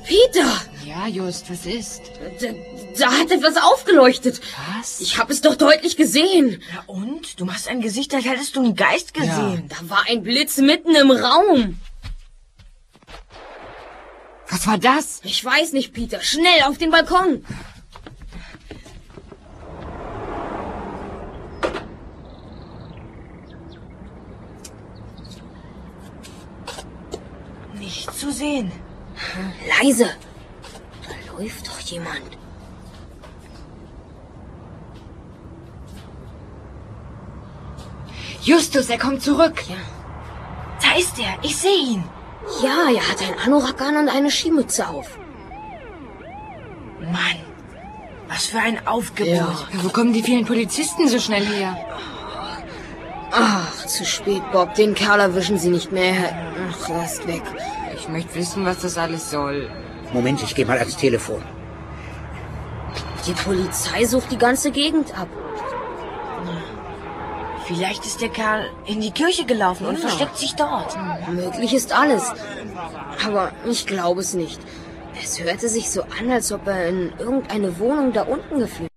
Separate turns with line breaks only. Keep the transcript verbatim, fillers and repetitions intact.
Peter!
Ja, Just, was ist?
Da, da hat etwas aufgeleuchtet.
Was?
Ich habe es doch deutlich gesehen.
Ja und? Du machst ein Gesicht, als hättest du einen Geist gesehen.
Da war ein Blitz mitten im Raum.
Was war das?
Ich weiß nicht, Peter. Schnell auf den Balkon.
Nicht zu sehen.
Leise. Da läuft doch jemand.
Justus, er kommt zurück.
Ja.
Da ist er. Ich sehe ihn.
Ja, er hat ein Anorak an und eine Skimütze auf.
Mann, was für ein Aufgebot.
Ja.
Ja, wo kommen die vielen Polizisten so schnell her?
Ach, zu spät, Bob. Den Kerl erwischen sie nicht mehr. Ach, er ist weg.
Ich möchte wissen, was das alles soll.
Moment, ich gehe mal ans Telefon.
Die Polizei sucht die ganze Gegend ab.
Vielleicht ist der Kerl in die Kirche gelaufen und
Ja.
versteckt sich dort.
Möglich ist alles. Aber ich glaube es nicht. Es hörte sich so an, als ob er in irgendeine Wohnung da unten geflüchtet